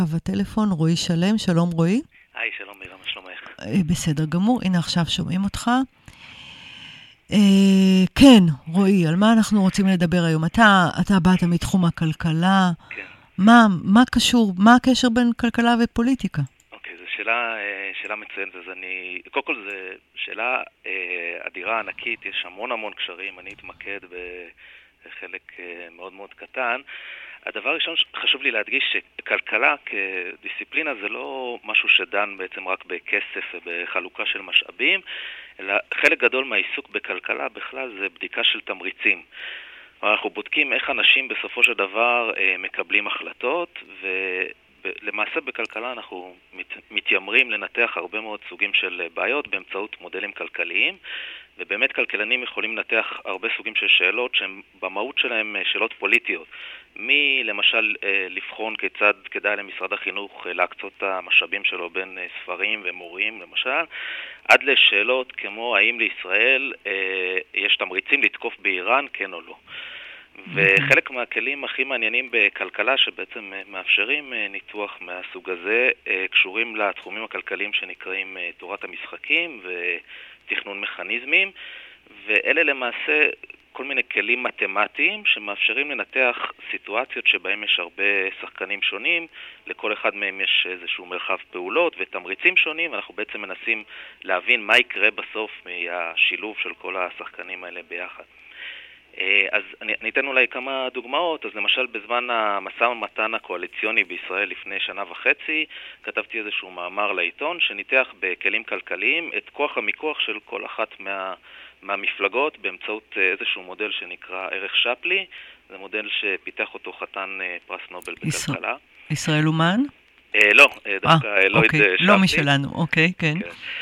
בטלפון רועי שלם, שלום רועי. היי, שלום מירה, מה שלומך? בסדר גמור, הנה עכשיו שומעים אותך. כן, רועי, על מה אנחנו רוצים לדבר היום? אתה באת מתחום הכלכלה. כן. מה קשור, מה הקשר בין כלכלה ופוליטיקה? אוקיי, זו שאלה מצוינת, אז קודם כל זו שאלה אדירה, ענקית, יש המון קשרים, אני אתמקד בחלק מאוד מאוד קטן. הדבר הראשון חשוב לי להדגיש שכלכלה כדיסציפלינה זה לא משהו שדן בעצם רק בכסף ובחלוקה של משאבים, אלא חלק גדול מהעיסוק בכלכלה בכלל זה בדיקה של תמריצים. אנחנו בודקים איך אנשים בסופו של דבר מקבלים החלטות, ולמעשה בכלכלה אנחנו מתיימרים לנתח הרבה מאוד סוגים של בעיות באמצעות מודלים כלכליים, ובאמת כלכלנים יכולים לנתח הרבה סוגים של שאלות שהן במהות שלהם שאלות פוליטיות. למשל לבחון כיצד כדאי למשרד החינוך להקצות את המשאבים שלו בין ספרים ומורים למשל, עד לשאלות כמו האם לישראל יש תמריצים לתקוף באיראן, כן או לא. וחלק מהכלים הכי מעניינים בכלכלה שבעצם מאפשרים ניתוח מהסוג הזה קשורים לתחומים הכלכליים שנקראים תורת המשחקים ותכנון מכניזמים, ואלה למעשה כל מיני כלים מתמטיים שמאפשרים לנתח סיטואציות שבהם יש הרבה שחקנים שונים, לכל אחד מהם יש איזשהו מרחב פעולות ותמריצים שונים, ואנחנו בעצם מנסים להבין מה יקרה בסוף מהשילוב של כל השחקנים האלה ביחד. אז אני אתן אולי כמה דוגמאות. אז למשל בזמן המשא ומתן הקואליציוני בישראל לפני שנה וחצי כתבתי איזשהו מאמר לעיתון שניתח בכלים כלכליים את כוח המיקוח של כל אחת מהמפלגות באמצעות איזשהו מודל שנקרא ערך שפלי. זה מודל שפיתח אותו חתן פרס נובל בכלכלה. ישראל אומן? לא, דווקא לויד שפלי. לא משלנו, אוקיי, כן.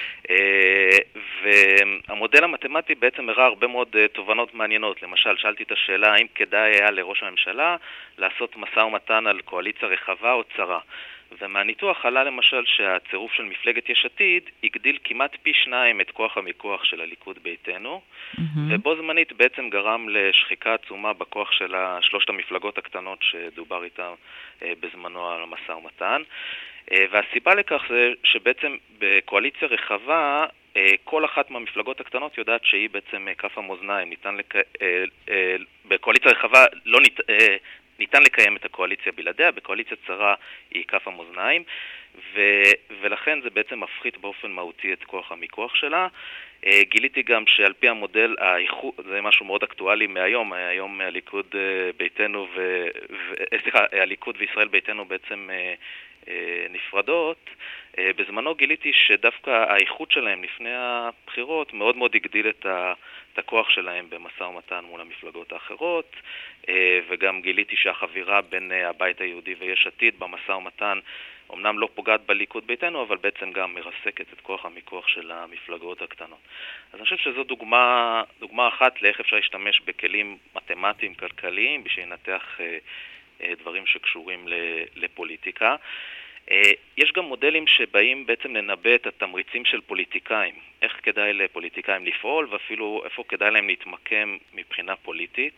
והמודל המתמטי בעצם הראה הרבה מאוד תובנות מעניינות. למשל, שאלתי את השאלה האם כדאי היה לראש הממשלה לעשות משא ומתן על קואליציה רחבה או צרה. ומהניתוח עלה למשל שהצירוף של מפלגת יש עתיד הגדיל כמעט פי 2 את כוח המיקוח של הליכוד ביתנו, ובו זמנית בעצם גרם לשחיקה עצומה בכוח של שלושת המפלגות הקטנות שדובר איתה בזמנו על המשא ומתן. והסיבה לכך זה שבעצם בקואליציה רחבה כל אחת מהמפלגות הקטנות יודעת שהיא בעצם כף המאזניים. בקואליציה רחבה ניתן לקיים את הקואליציה בלעדיה, בקואליציה צרה היא כף המאזניים, ולכן זה בעצם מפחית באופן מהותי את כוח המיקוח שלה. גיליתי גם שעל פי המודל, זה משהו מאוד אקטואלי מהיום, היום הליכוד ביתנו הליכוד וישראל ביתנו בעצם נפרדות. בזמנו גיליתי שדווקא האיחוד שלהם לפני הבחירות מאוד מאוד הגדיל את הכוח שלהם במשא ומתן מול המפלגות האחרות, וגם גיליתי שהחבירה בין הבית היהודי ויש עתיד במשא ומתן אמנם לא פוגעת בליכוד ביתנו, אבל בעצם גם מרסקת את כוח המיקוח של המפלגות הקטנות. אז אני חושב שזו דוגמה אחת לאיך אפשר להשתמש בכלים מתמטיים כלכליים בשביל לנתח דברים שקשורים לפוליטיקה. יש גם מודלים שבאים בעצם לנבא את התמריצים של פוליטיקאים, איך כדאי לפוליטיקאים לפעול ואפילו איפה כדאי להם להתמקם מבחינה פוליטית.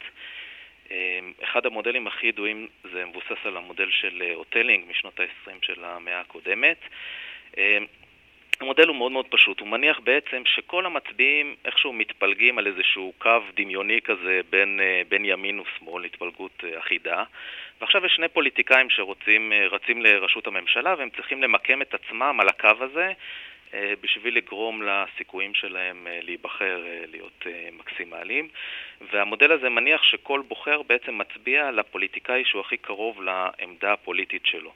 אחד המודלים הכי ידועים זה מבוסס על המודל של הוטלינג משנות ה-20 של המאה הקודמת. המודל הוא מאוד מאוד פשוט, הוא מניח בעצם שכל המצביעים איכשהו מתפלגים על איזשהו קו דמיוני כזה בין ימין ושמאל, התפלגות אחידה, ועכשיו יש שני פוליטיקאים רצים לראשות הממשלה והם צריכים למקם את עצמם על הקו הזה בשביל לגרום לסיכויים שלהם להיבחר להיות מקסימליים, והמודל הזה מניח שכל בוחר בעצם מצביע לפוליטיקאי שהוא הכי קרוב לעמדה הפוליטית שלו.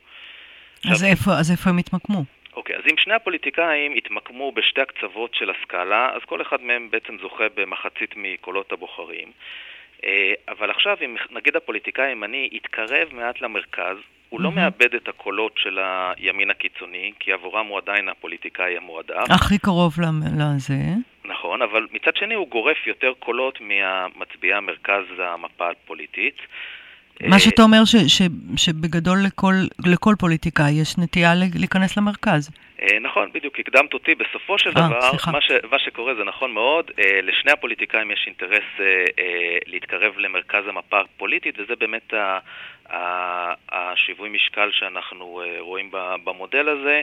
אז איפה הם התמקמו? אוקיי, אז אם שני הפוליטיקאים התמקמו בשתי הקצוות של הסקאלה, אז כל אחד מהם בעצם זוכה במחצית מקולות הבוחרים. אבל עכשיו, אם נגיד הפוליטיקאי הימני יתקרב מעט למרכז, הוא לא מאבד את הקולות של הימין הקיצוני, כי עבורם הוא עדיין הפוליטיקאי המועדף. הכי קרוב לזה. נכון, אבל מצד שני הוא גורף יותר קולות מהמצביעי המרכז המפה הפוליטית. מה שאתה אומר שבגדול לכל פוליטיקאי יש נטייה להיכנס למרכז. נכון, בדיוק, הקדמת אותי. בסופו של דבר, מה שקורה זה נכון מאוד, לשני הפוליטיקאים יש אינטרס להתקרב למרכז המפה הפוליטית, וזה באמת השיווי משקל שאנחנו רואים במודל הזה,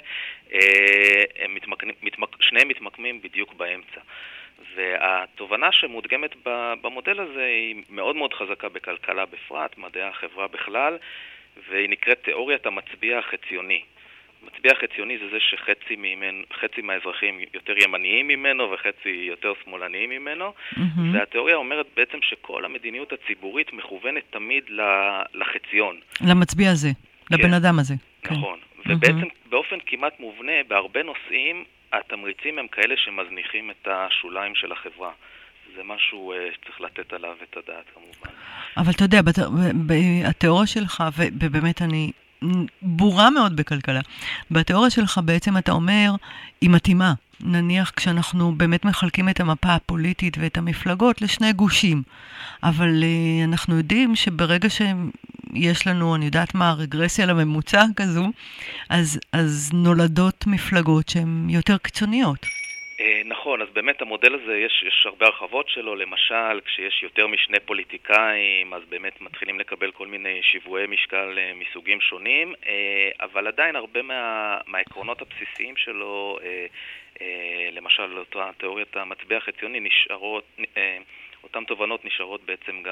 שניהם מתמקמים בדיוק באמצע. והתובנה שמודגמת במודל הזה היא מאוד מאוד חזקה בכלכלה בפרט, מדעי החברה בכלל, והיא נקראת תיאוריית המצביע החציוני. המצביע החציוני זה שחצי מהאזרחים יותר ימניים ממנו וחצי יותר שמאלניים ממנו, והתיאוריה אומרת בעצם שכל המדיניות הציבורית מכוונת תמיד לחציון. למצביע הזה, לבן אדם הזה. נכון, ובעצם באופן כמעט מובנה, בהרבה נושאים, התמריצים הם כאלה שמזניחים את השוליים של החברה. זה משהו שצריך לתת עליו את הדעת כמובן. אבל אתה יודע, התיאוריה שלך, ובאמת אני בורה מאוד בכלכלה, בתיאוריה שלך בעצם אתה אומר, היא מתאימה. נניח כשאנחנו באמת מחלקים את המפה הפוליטית ואת המפלגות לשני גושים. אבל אנחנו יודעים שברגע שיש לנו, אני יודעת מה, רגרסיה לממוצע כזו, אז נולדות מפלגות שהן יותר קיצוניות. נכון, אז באמת המודל הזה יש הרבה הרחבות שלו, למשל כשיש יותר משני פוליטיקאים אז באמת מתחילים לקבל כל מיני שיווי משקל מסוגים שונים, אבל עדיין הרבה מהעקרונות הבסיסיים שלו, למשל אותה תיאוריית המצביע החציוני, אותן תובנות נשארות בעצם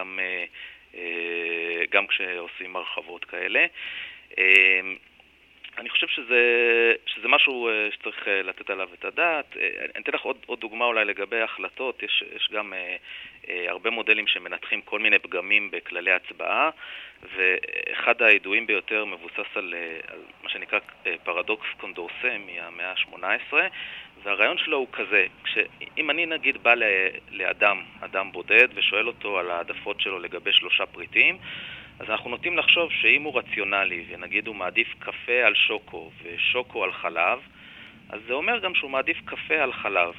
גם כשעושים הרחבות כאלה. אני חושב שזה משהו שצריך לתת עליו את הדעת. אני אתן לך עוד דוגמה אולי לגבי החלטות. יש גם הרבה מודלים שמנתחים כל מיני פגמים בכללי הצבעה, ואחד הידועים ביותר מבוסס על מה שנקרא פרדוקס קונדורסה מהמאה ה-18, והרעיון שלו הוא כזה, אם אני נגיד בא לאדם בודד ושואל אותו על העדפות שלו לגבי 3 פריטים, אז אנחנו נוטים לחשוב שאם הוא רציונלי, ונגיד הוא מעדיף קפה על שוקו ושוקו על חלב, אז זה אומר גם שהוא מעדיף קפה על חלב.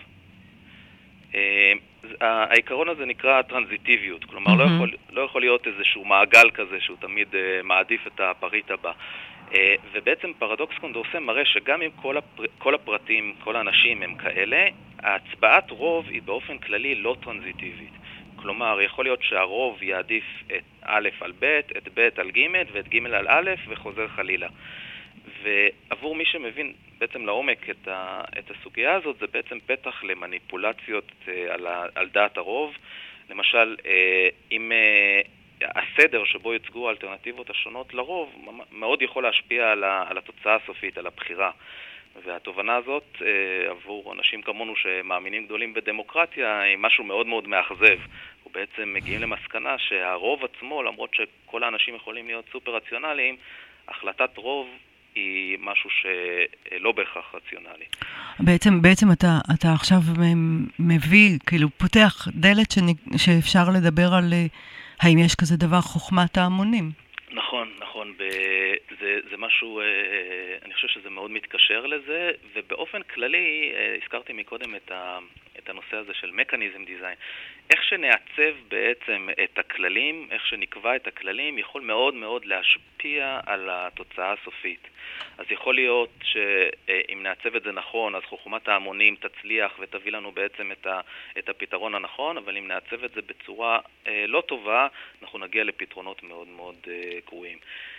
העיקרון הזה נקרא טרנזיטיביות, כלומר לא יכול להיות איזשהו מעגל כזה שהוא תמיד מעדיף את הפריט הבא. ובעצם פרדוקס קונדורסה מראה שגם אם כל הפרטים, כל האנשים הם כאלה, ההצבעת רוב היא באופן כללי לא טרנזיטיבית. כלומר, יכול להיות שהרוב יעדיף את א' על ב', את ב' על ג' ואת ג' על א' וחוזר חלילה. ועבור מי שמבין בעצם לעומק את הסוגיה הזאת, זה בעצם פתח למניפולציות על דעת הרוב. למשל, אם הסדר שבו יוצגו האלטרנטיבות השונות לרוב, מאוד יכול להשפיע על התוצאה הסופית, על הבחירה. והתובנה הזאת עבור אנשים כמונו שמאמינים גדולים בדמוקרטיה היא משהו מאוד מאוד מאכזב. ובעצם מגיעים למסקנה שהרוב עצמו, למרות שכל האנשים יכולים להיות סופר רציונליים, החלטת רוב היא משהו שלא בהכרח רציונלי. בעצם אתה עכשיו מביא, כאילו פותח דלת שאפשר לדבר על האם יש כזה דבר חוכמת ההמונים. נכון. זה משהו, אני חושב שזה מאוד מתקשר לזה, ובאופן כללי, הזכרתי מקודם את הנושא הזה של מקניזם דיזיין. איך שנעצב בעצם את הכללים, איך שנקבע את הכללים, יכול מאוד מאוד להשפיע על התוצאה הסופית. אז יכול להיות שאם נעצב את זה נכון, אז חוכמת ההמונים תצליח ותביא לנו בעצם את הפתרון הנכון, אבל אם נעצב את זה בצורה לא טובה, אנחנו נגיע לפתרונות מאוד מאוד גרועים.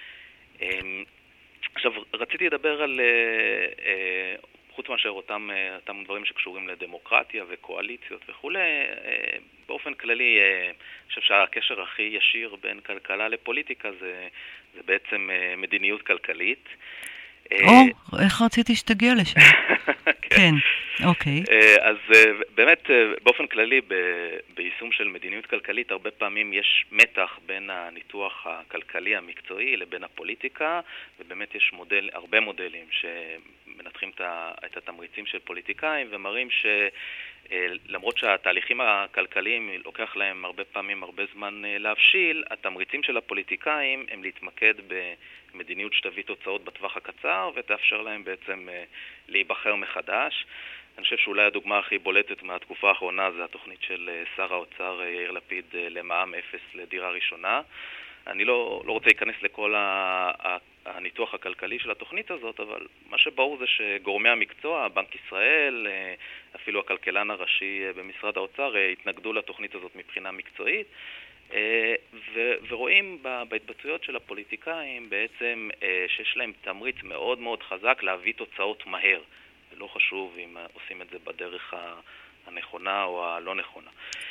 עכשיו, רציתי לדבר על, חוץ מאשר אותם דברים שקשורים לדמוקרטיה וקואליציות וכו', באופן כללי, אני חושב שהקשר הכי ישיר בין כלכלה לפוליטיקה זה בעצם מדיניות כלכלית. איך רציתי שתגיע לשם? כן, אוקיי. אז באמת, באופן כללי, ביישום של מדיניות כלכלית, הרבה פעמים יש מתח בין הניתוח הכלכלי המקצועי לבין הפוליטיקה, ובאמת יש הרבה מודלים שמנתחים את התמריצים של פוליטיקאים, ומראים שלמרות שהתהליכים הכלכליים לוקח להם הרבה פעמים הרבה זמן להבשיל, התמריצים של הפוליטיקאים הם להתמקד במדיניות שתביא תוצאות בטווח הקצר ותאפשר להם בעצם להיבחר מחדש. אני חושב שאולי הדוגמה הכי בולטת מהתקופה האחרונה זה התוכנית של שר האוצר יאיר לפיד למע"מ אפס לדירה ראשונה. אני לא רוצה להיכנס לכל הניתוח הכלכלי של התוכנית הזאת, אבל מה שברור זה שגורמי המקצוע, בנק ישראל, אפילו הכלכלן הראשי במשרד האוצר, התנגדו לתוכנית הזאת מבחינה מקצועית. ורואים בהתבטאויות של הפוליטיקאים בעצם שיש להם תמריץ מאוד מאוד חזק להביא תוצאות מהר. לא חשוב אם עושים את זה בדרך הנכונה או הלא נכונה.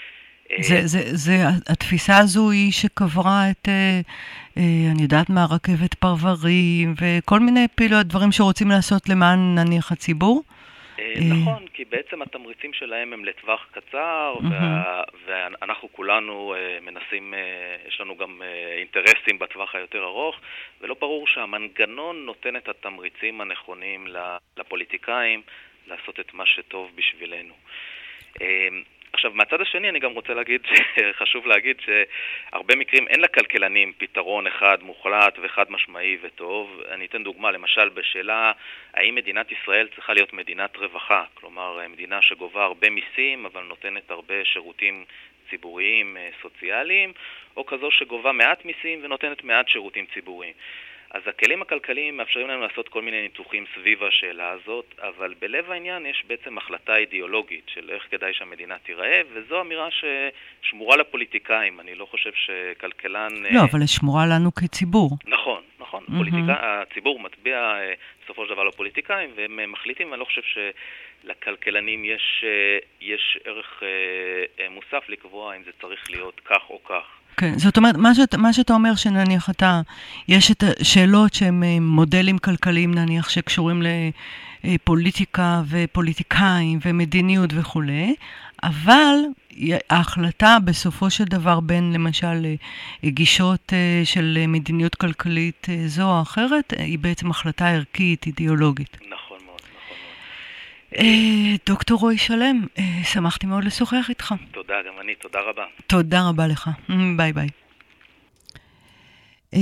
התפיסה הזו היא שקברה את, אני יודעת מה, רכבת פרברים וכל מיני פעילויות, דברים שרוצים לעשות למען נניח הציבור? נכון, כי בעצם התמריצים שלהם הם לטווח קצר, ואנחנו כולנו מנסים, יש לנו גם אינטרסים בטווח היותר ארוך, ולא ברור שהמנגנון נותן את התמריצים הנכונים לפוליטיקאים לעשות את מה שטוב בשבילנו. עכשיו, מהצד השני אני גם רוצה להגיד, חשוב להגיד שהרבה מקרים אין לכלכלנים פתרון אחד מוחלט ואחד משמעי וטוב. אני אתן דוגמה, למשל בשאלה האם מדינת ישראל צריכה להיות מדינת רווחה, כלומר מדינה שגובה הרבה מיסים אבל נותנת הרבה שירותים ציבוריים סוציאליים, או כזו שגובה מעט מיסים ונותנת מעט שירותים ציבוריים. אז הכלים הכלכליים מאפשרים לנו לעשות כל מיני ניתוחים סביב השאלה הזאת, אבל בלב העניין יש בעצם החלטה אידיאולוגית של איך כדאי שהמדינה תיראה, וזו אמירה ששמורה לפוליטיקאים. אני לא חושב שכלכלן... לא, אבל שמורה לנו כציבור. נכון, נכון. הציבור מצביע בסופו של דבר לפוליטיקאים, והם מחליטים, ואני לא חושב שלכלכלנים יש ערך מוסף לקבוע אם זה צריך להיות כך או כך. כן, זאת אומרת, מה שאתה אומר שנניח יש את השאלות שהם מודלים כלכליים נניח שקשורים לפוליטיקה ופוליטיקאים ומדיניות וכו', אבל ההחלטה בסופו של דבר בין למשל גישות של מדיניות כלכלית זו או אחרת, היא בעצם החלטה ערכית, אידיאולוגית. נכון מאוד, נכון מאוד. דוקטור רועי שלם, שמחתי מאוד לשוחח איתך. תודה, גם אני, תודה רבה. תודה רבה לך, ביי ביי.